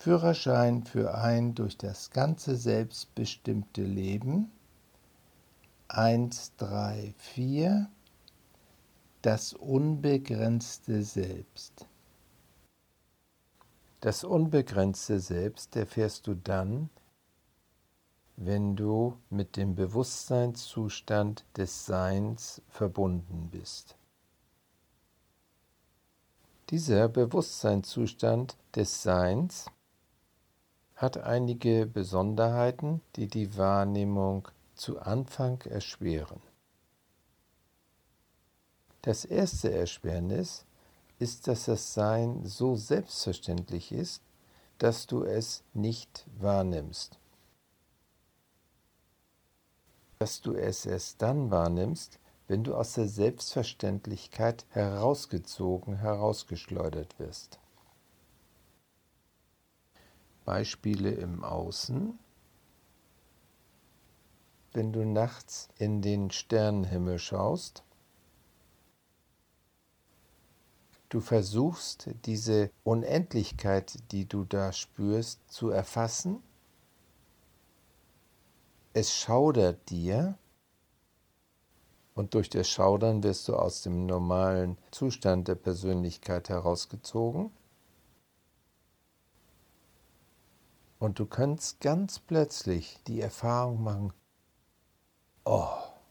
Führerschein für ein durch das ganze Selbst bestimmte Leben. 1, 3, 4. Das unbegrenzte Selbst. Das unbegrenzte Selbst erfährst du dann, wenn du mit dem Bewusstseinszustand des Seins verbunden bist. Dieser Bewusstseinszustand des Seins hat einige Besonderheiten, die die Wahrnehmung zu Anfang erschweren. Das erste Erschwernis ist, dass das Sein so selbstverständlich ist, dass du es nicht wahrnimmst. Dass du es erst dann wahrnimmst, wenn du aus der Selbstverständlichkeit herausgeschleudert wirst. Beispiele im Außen: Wenn du nachts in den Sternenhimmel schaust, du versuchst, diese Unendlichkeit, die du da spürst, zu erfassen. Es schaudert dir und durch das Schaudern wirst du aus dem normalen Zustand der Persönlichkeit herausgezogen. Und du kannst ganz plötzlich die Erfahrung machen, oh.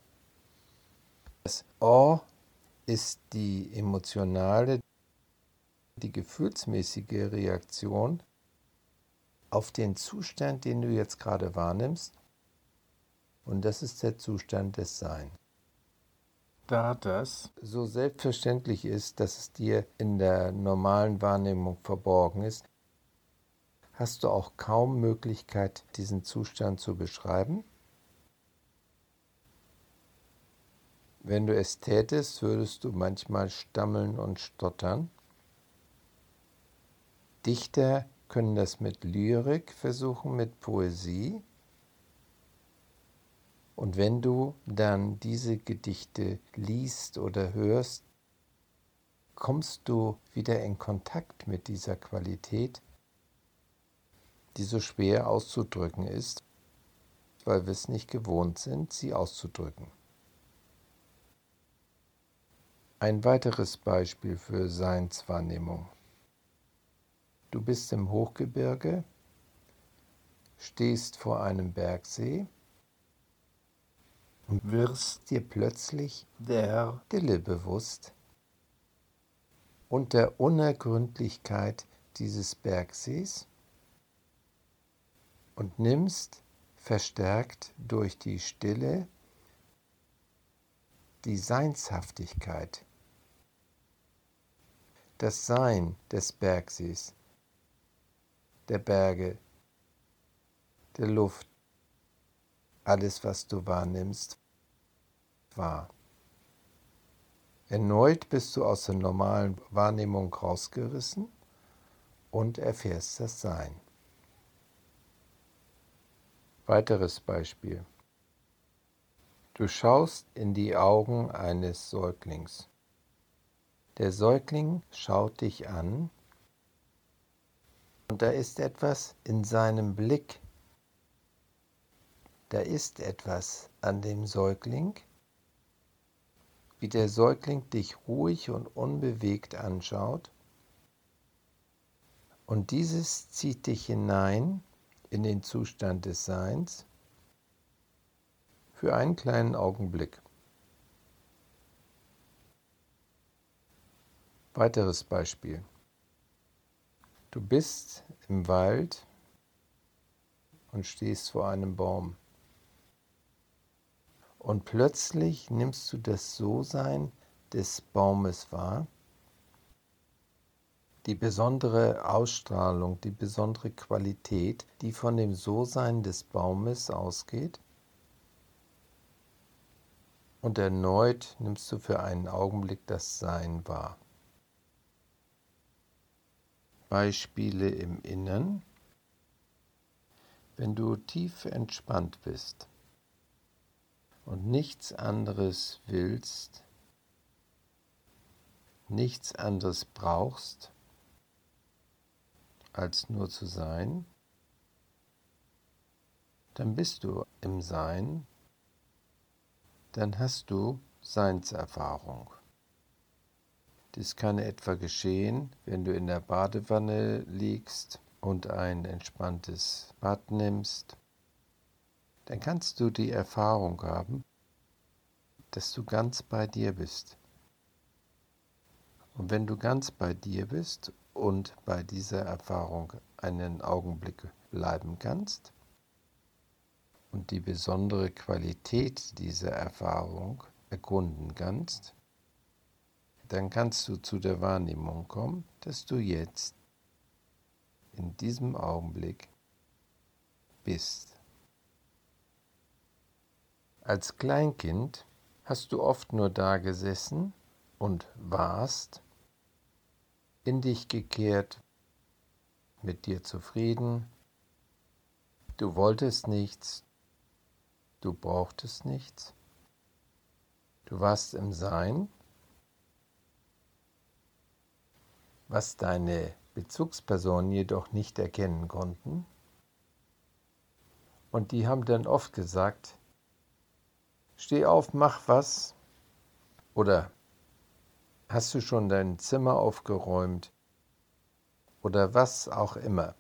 Das Oh ist die emotionale, die gefühlsmäßige Reaktion auf den Zustand, den du jetzt gerade wahrnimmst. Und das ist der Zustand des Seins. Da das so selbstverständlich ist, dass es dir in der normalen Wahrnehmung verborgen ist, hast du auch kaum Möglichkeit, diesen Zustand zu beschreiben. Wenn du es tätest, würdest du manchmal stammeln und stottern. Dichter können das mit Lyrik versuchen, mit Poesie. Und wenn du dann diese Gedichte liest oder hörst, kommst du wieder in Kontakt mit dieser Qualität, die so schwer auszudrücken ist, weil wir es nicht gewohnt sind, sie auszudrücken. Ein weiteres Beispiel für Seinswahrnehmung. Du bist im Hochgebirge, stehst vor einem Bergsee und wirst dir plötzlich der Stille bewusst und der Unergründlichkeit dieses Bergsees und nimmst verstärkt durch die Stille die Seinshaftigkeit, das Sein des Bergsees, der Berge, der Luft, alles, was du wahrnimmst, wahr. Erneut bist du aus der normalen Wahrnehmung rausgerissen und erfährst das Sein. Weiteres Beispiel. Du schaust in die Augen eines Säuglings. Der Säugling schaut dich an und da ist etwas in seinem Blick. Da ist etwas an dem Säugling, wie der Säugling dich ruhig und unbewegt anschaut. Und dieses zieht dich hinein in den Zustand des Seins für einen kleinen Augenblick. Weiteres Beispiel. Du bist im Wald und stehst vor einem Baum. Und plötzlich nimmst du das So-Sein des Baumes wahr, die besondere Ausstrahlung, die besondere Qualität, die von dem So-Sein des Baumes ausgeht. Und erneut nimmst du für einen Augenblick das Sein wahr. Beispiele im Innern. Wenn du tief entspannt bist und nichts anderes willst, nichts anderes brauchst, als nur zu sein, dann bist du im Sein, dann hast du Seinserfahrung. Dies kann etwa geschehen, wenn du in der Badewanne liegst und ein entspanntes Bad nimmst. Dann kannst du die Erfahrung haben, dass du ganz bei dir bist. Und wenn du ganz bei dir bist und bei dieser Erfahrung einen Augenblick bleiben kannst und die besondere Qualität dieser Erfahrung erkunden kannst, dann kannst du zu der Wahrnehmung kommen, dass du jetzt in diesem Augenblick bist. Als Kleinkind hast du oft nur da gesessen und warst, in dich gekehrt, mit dir zufrieden. Du wolltest nichts, du brauchtest nichts. Du warst im Sein, was deine Bezugspersonen jedoch nicht erkennen konnten. Und die haben dann oft gesagt, steh auf, mach was. Oder hast du schon dein Zimmer aufgeräumt? Oder was auch immer.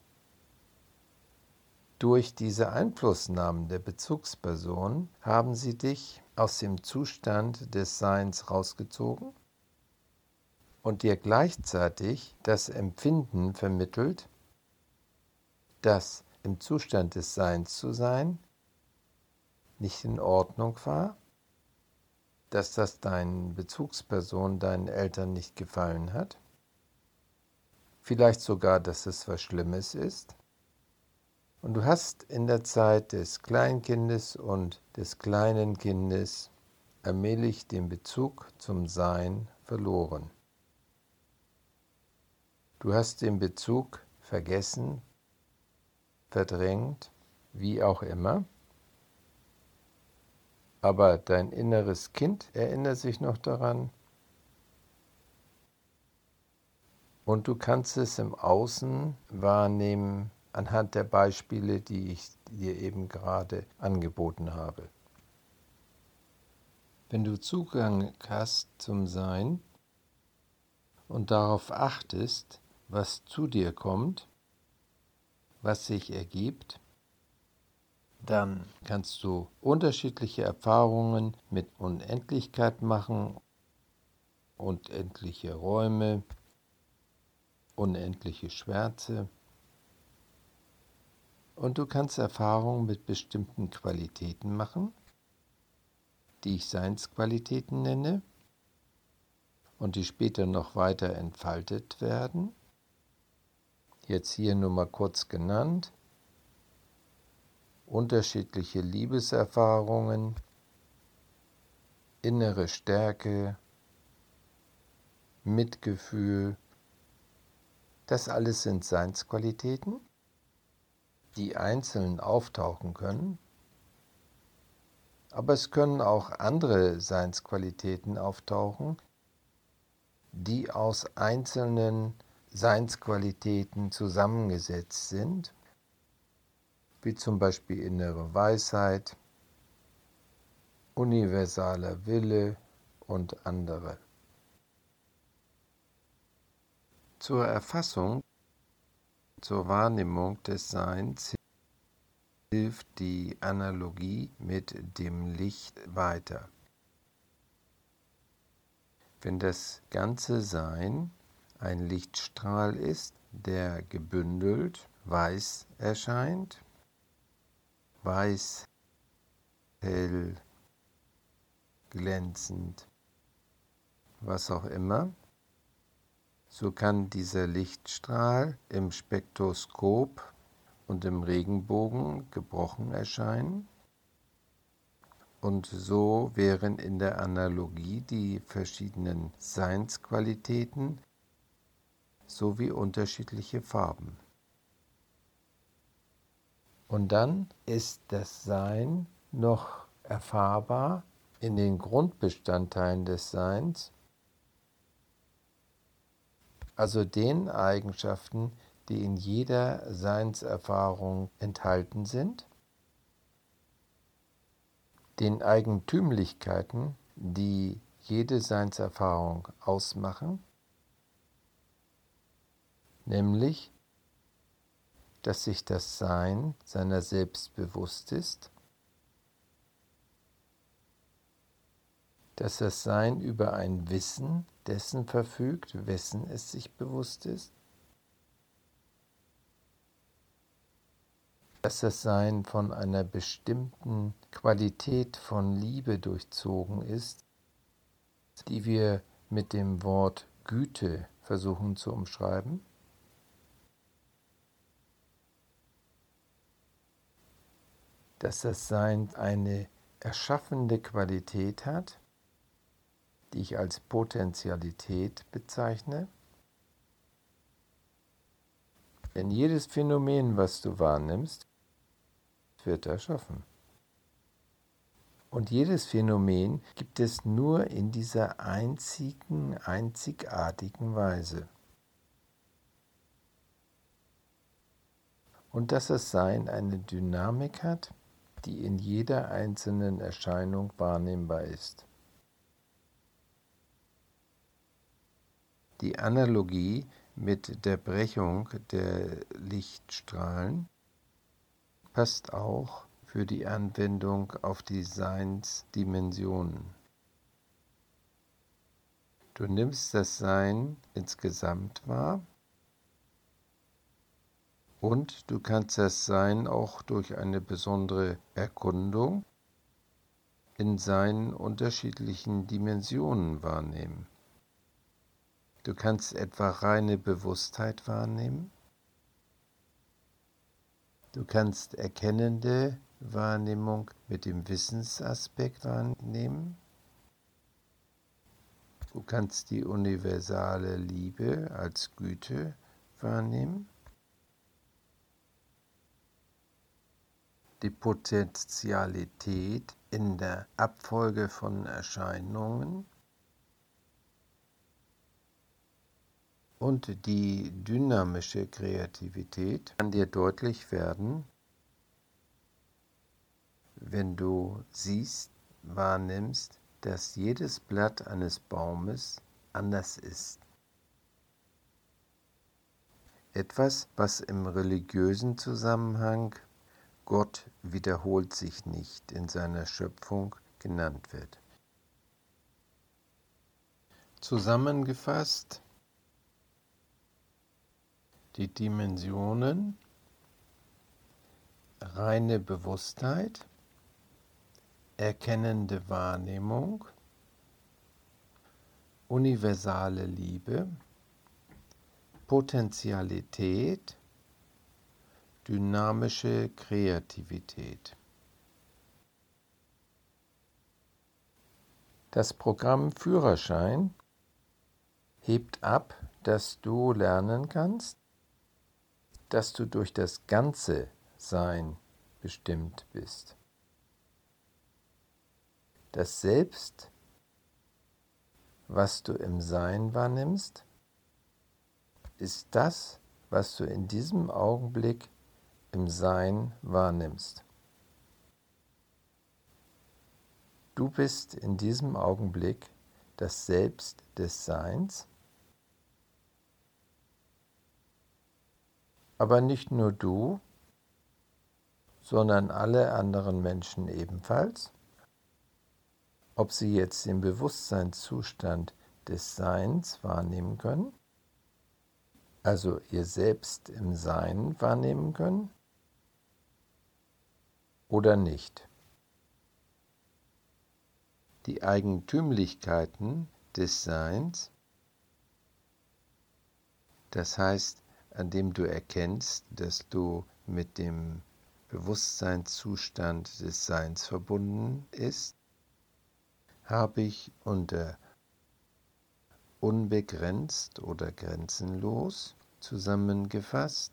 Durch diese Einflussnahmen der Bezugsperson haben sie dich aus dem Zustand des Seins rausgezogen und dir gleichzeitig das Empfinden vermittelt, dass im Zustand des Seins zu sein nicht in Ordnung war, dass das deinen Bezugspersonen, deinen Eltern nicht gefallen hat, vielleicht sogar, dass es was Schlimmes ist. Und du hast in der Zeit des Kleinkindes und des kleinen Kindes allmählich den Bezug zum Sein verloren. Du hast den Bezug vergessen, verdrängt, wie auch immer. Aber dein inneres Kind erinnert sich noch daran und du kannst es im Außen wahrnehmen anhand der Beispiele, die ich dir eben gerade angeboten habe. Wenn du Zugang hast zum Sein und darauf achtest, was zu dir kommt, was sich ergibt, dann kannst du unterschiedliche Erfahrungen mit Unendlichkeit machen, unendliche Räume, unendliche Schwärze. Und du kannst Erfahrungen mit bestimmten Qualitäten machen, die ich Seinsqualitäten nenne und die später noch weiter entfaltet werden. Jetzt hier nur mal kurz genannt. Unterschiedliche Liebeserfahrungen, innere Stärke, Mitgefühl, das alles sind Seinsqualitäten, die einzeln auftauchen können, aber es können auch andere Seinsqualitäten auftauchen, die aus einzelnen Seinsqualitäten zusammengesetzt sind, wie zum Beispiel innere Weisheit, universaler Wille und andere. Zur Erfassung, zur Wahrnehmung des Seins hilft die Analogie mit dem Licht weiter. Wenn das ganze Sein ein Lichtstrahl ist, der gebündelt weiß erscheint, weiß, hell, glänzend, was auch immer, so kann dieser Lichtstrahl im Spektroskop und im Regenbogen gebrochen erscheinen. Und so wären in der Analogie die verschiedenen Seinsqualitäten sowie unterschiedliche Farben. Und dann ist das Sein noch erfahrbar in den Grundbestandteilen des Seins, also den Eigenschaften, die in jeder Seinserfahrung enthalten sind, den Eigentümlichkeiten, die jede Seinserfahrung ausmachen, nämlich, dass sich das Sein seiner selbst bewusst ist, dass das Sein über ein Wissen dessen verfügt, wessen es sich bewusst ist, dass das Sein von einer bestimmten Qualität von Liebe durchzogen ist, die wir mit dem Wort Güte versuchen zu umschreiben, dass das Sein eine erschaffende Qualität hat, die ich als Potentialität bezeichne. Denn jedes Phänomen, was du wahrnimmst, wird erschaffen. Und jedes Phänomen gibt es nur in dieser einzigartigen Weise. Und dass das Sein eine Dynamik hat, die in jeder einzelnen Erscheinung wahrnehmbar ist. Die Analogie mit der Brechung der Lichtstrahlen passt auch für die Anwendung auf die Seinsdimensionen. Du nimmst das Sein insgesamt wahr und du kannst das Sein auch durch eine besondere Erkundung in seinen unterschiedlichen Dimensionen wahrnehmen. Du kannst etwa reine Bewusstheit wahrnehmen. Du kannst erkennende Wahrnehmung mit dem Wissensaspekt wahrnehmen. Du kannst die universale Liebe als Güte wahrnehmen. Die Potentialität in der Abfolge von Erscheinungen und die dynamische Kreativität kann dir deutlich werden, wenn du siehst, wahrnimmst, dass jedes Blatt eines Baumes anders ist. Etwas, was im religiösen Zusammenhang Gott wiederholt sich nicht in seiner Schöpfung genannt wird. Zusammengefasst, die Dimensionen, reine Bewusstheit, erkennende Wahrnehmung, universale Liebe, Potentialität, dynamische Kreativität. Das Programm Führerschein hebt ab, dass du lernen kannst, dass du durch das ganze Sein bestimmt bist. Das Selbst, was du im Sein wahrnimmst, ist das, was du in diesem Augenblick im Sein wahrnimmst. Du bist in diesem Augenblick das Selbst des Seins, aber nicht nur du, sondern alle anderen Menschen ebenfalls, ob sie jetzt den Bewusstseinszustand des Seins wahrnehmen können, also ihr Selbst im Sein wahrnehmen können, oder nicht. Die Eigentümlichkeiten des Seins, das heißt, an dem du erkennst, dass du mit dem Bewusstseinszustand des Seins verbunden ist, habe ich unter unbegrenzt oder grenzenlos zusammengefasst,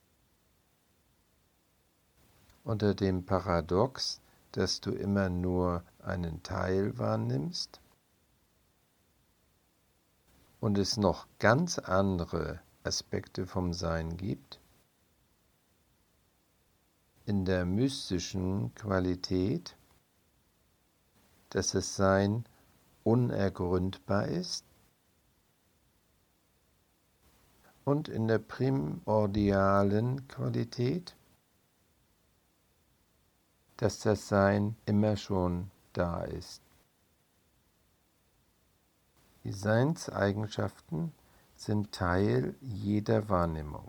unter dem Paradox, dass du immer nur einen Teil wahrnimmst und es noch ganz andere Aspekte vom Sein gibt, in der mystischen Qualität, dass das Sein unergründbar ist, und in der primordialen Qualität, dass das Sein immer schon da ist. Die Seinseigenschaften sind Teil jeder Wahrnehmung.